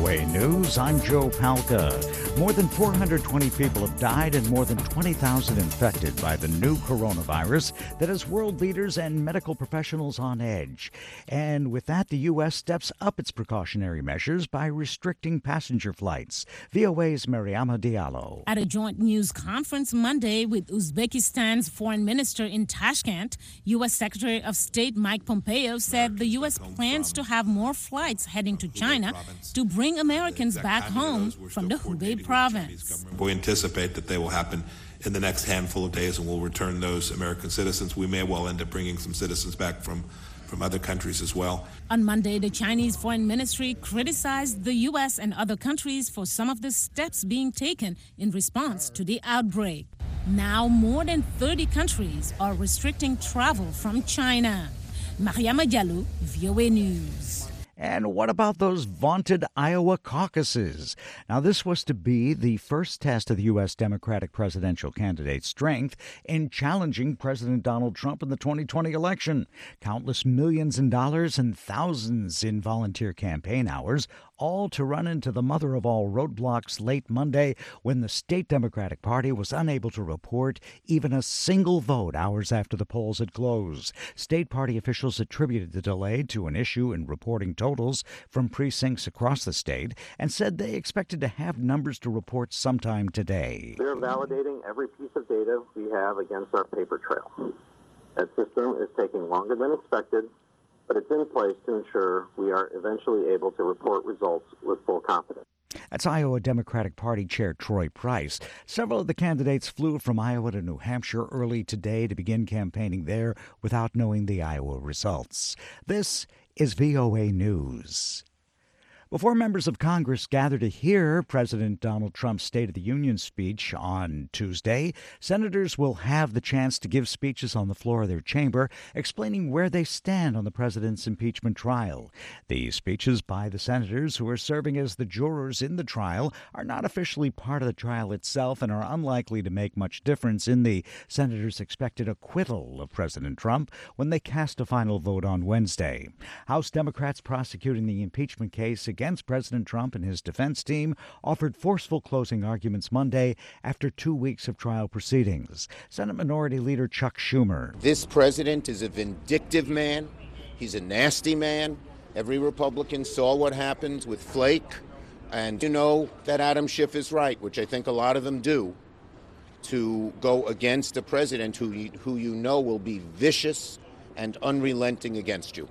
VOA News, I'm Joe Palca. More than 420 people have died and more than 20,000 infected by the new coronavirus that has world leaders and medical professionals on edge. And with that, the U.S. steps up its precautionary measures by restricting passenger flights. VOA's Mariama Diallo. At a joint news conference Monday with Uzbekistan's foreign minister in Tashkent, U.S. Secretary of State Mike Pompeo said the U.S. plans to have more flights heading to China to bring Americans back home from the Hubei province. We anticipate that they will happen in the next handful of days, and we'll return those American citizens. We may well end up bringing some citizens back from other countries as well. On Monday, the Chinese Foreign Ministry criticized the U.S. and other countries for some of the steps being taken in response to the outbreak. Now, more than 30 countries are restricting travel from China. Mariama Diallo, VOA News. And what about those vaunted Iowa caucuses? Now, this was to be the first test of the U.S. Democratic presidential candidate's strength in challenging President Donald Trump in the 2020 election. Countless millions in dollars and thousands in volunteer campaign hours, all to run into the mother of all roadblocks late Monday when the state Democratic Party was unable to report even a single vote hours after the polls had closed. State party officials attributed the delay to an issue in reporting totals from precincts across the state and said they expected to have numbers to report sometime today. They're validating every piece of data we have against our paper trail. That system is taking longer than expected, but it's in place to ensure we are eventually able to report results with full confidence. That's Iowa Democratic Party Chair Troy Price. Several of the candidates flew from Iowa to New Hampshire early today to begin campaigning there without knowing the Iowa results. This is VOA News. Before members of Congress gather to hear President Donald Trump's State of the Union speech on Tuesday, senators will have the chance to give speeches on the floor of their chamber explaining where they stand on the president's impeachment trial. The speeches by the senators who are serving as the jurors in the trial are not officially part of the trial itself and are unlikely to make much difference in the senators' expected acquittal of President Trump when they cast a final vote on Wednesday. House Democrats prosecuting the impeachment case against President Trump and his defense team offered forceful closing arguments Monday after 2 weeks of trial proceedings. Senate Minority Leader Chuck Schumer. This president is a vindictive man. He's a nasty man. Every Republican saw what happened with Flake. And you know that Adam Schiff is right, which I think a lot of them do, to go against a president who you know will be vicious and unrelenting against you.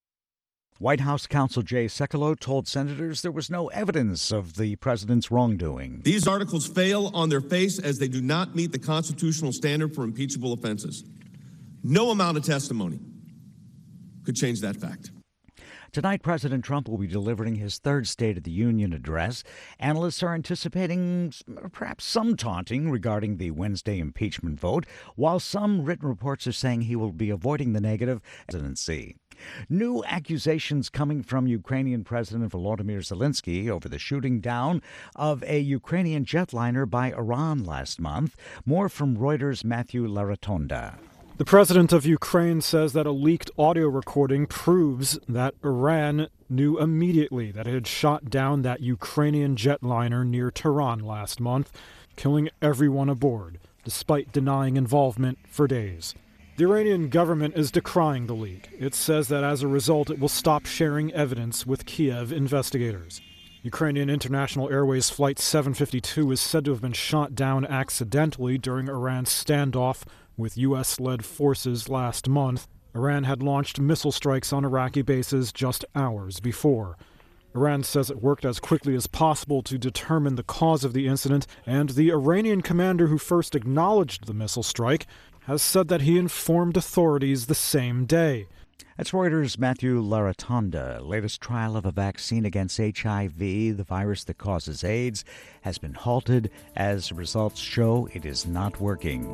White House counsel Jay Sekulow told senators there was no evidence of the president's wrongdoing. These articles fail on their face as they do not meet the constitutional standard for impeachable offenses. No amount of testimony could change that fact. Tonight, President Trump will be delivering his third State of the Union address. Analysts are anticipating perhaps some taunting regarding the Wednesday impeachment vote, while some written reports are saying he will be avoiding the negative presidency. New accusations coming from Ukrainian President Volodymyr Zelensky over the shooting down of a Ukrainian jetliner by Iran last month. More from Reuters' Matthew Laratonda. The president of Ukraine says that a leaked audio recording proves that Iran knew immediately that it had shot down that Ukrainian jetliner near Tehran last month, killing everyone aboard, despite denying involvement for days. The Iranian government is decrying the leak. It says that as a result, it will stop sharing evidence with Kiev investigators. Ukrainian International Airways Flight 752 is said to have been shot down accidentally during Iran's standoff with U.S.-led forces last month. Iran had launched missile strikes on Iraqi bases just hours before. Iran says it worked as quickly as possible to determine the cause of the incident, and the Iranian commander who first acknowledged the missile strike has said that he informed authorities the same day. That's Reuters' Matthew Laratonda. Latest trial of a vaccine against HIV, the virus that causes AIDS, has been halted as results show it is not working.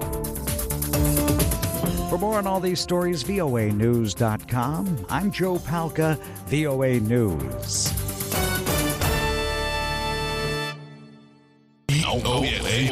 For more on all these stories, voanews.com. I'm Joe Palca, VOA News.